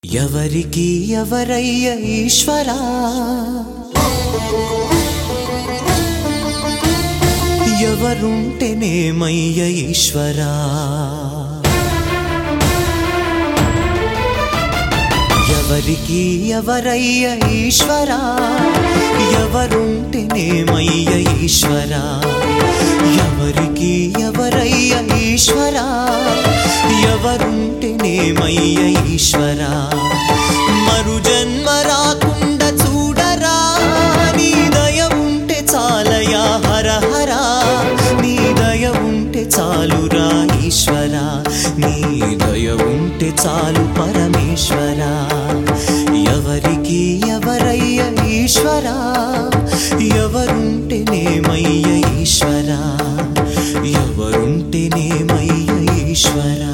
ఎవరికి ఎవరయ్య ఈశ్వరా, ఎవరుంటేనేమయ్య ఈశ్వరా, ఎవరికి ఎవరయ్య ఈశ్వరా, ఎవరుంటేనేమయ్య ఈశ్వరా, ఎవరికి ఎవరయ్య ఈశ్వరా, ఎవరుంటేనేమయ్య ఈశ్వరా. మరు జన్మ రాకుండా చూడరా, నీ దయ ఉంటే చాలయా హర హరా, నీ దయ ఉంటే చాలురా ఈశ్వరా, నీ దయ ఉంటే చాలు పరమేశ్వరా. ఎవరికి ఎవరయ్య ఈశ్వరా, ఎవరుంటేనేమయ్య ఈశ్వరా, ఎవరుంటేనేమయ్య ఈశ్వరా.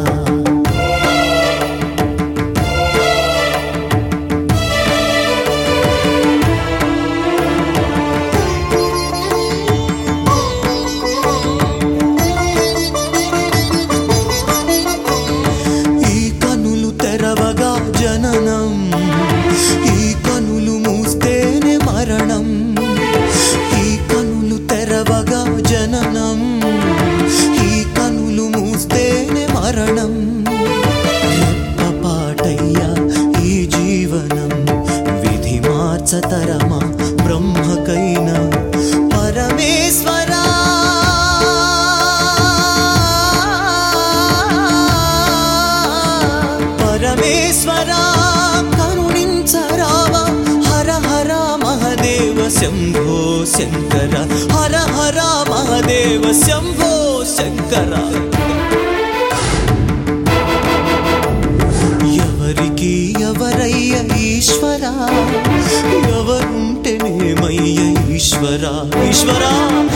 తెరవగా జననం, ఈ కనులు మూస్తేనే మరణం, ఈ కనులు తెరవగా జననం, ఈ కనులు మూస్తేనే మరణం. రెప్పపాటయ్యా ఈ జీవనం, విధి మార్చతరమా బ్రహ్మకైనా పరమేశ్వరా. పరమేశ్వరా కరుణించరావా, హర హర మహదేవ శంభో శంకర, హర హర మహదేవ శంభో శంకర. ఎవరికి ఎవరయ్య ఈశ్వరా, ఎవరుంటేనేమయ్య ఈశ్వరా, ఈశ్వరా.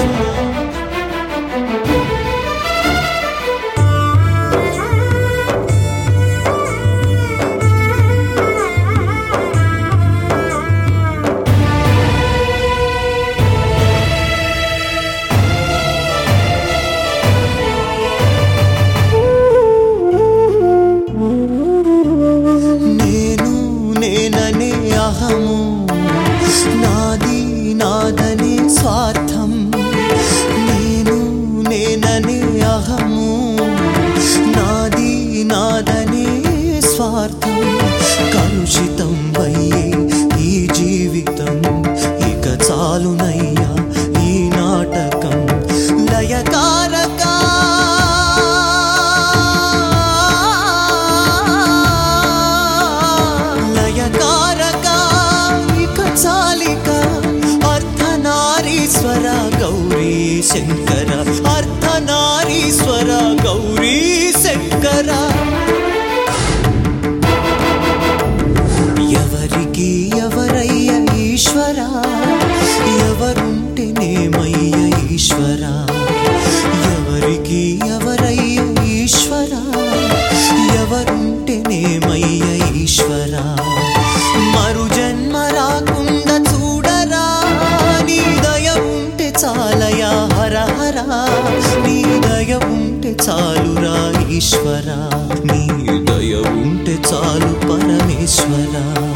నేననే అహము, నాది నాదనే స్వార్థం, నేను నేననే అహము, నాది నాదనే స్వార్థం. కలుషితం అయ్యే ఈ జీవితం, ఇక చాలునయ్యా ఈ నాటకం. లయకారకా అర్ధనారీశ్వర గౌరీ శంకర, అర్ధనారీశ్వర గౌరీ శంకర. ఎవరికి ఎవరయ్య ఈశ్వరా, ఎవరుంటేనేమయ్య ఈశ్వరా, ఎవరికి ఎవరయ్య ఈశ్వరా, ఎవరుంటేనేమయ్య ఈశ్వరా. మరు జన్మ రాకుండా చూడరా, నీ దయ ఉంటే చాలయా హర హరా, నీ దయ ఉంటే చాలురా ఈశ్వరా, నీ దయ ఉంటే చాలు పరమేశ్వరా.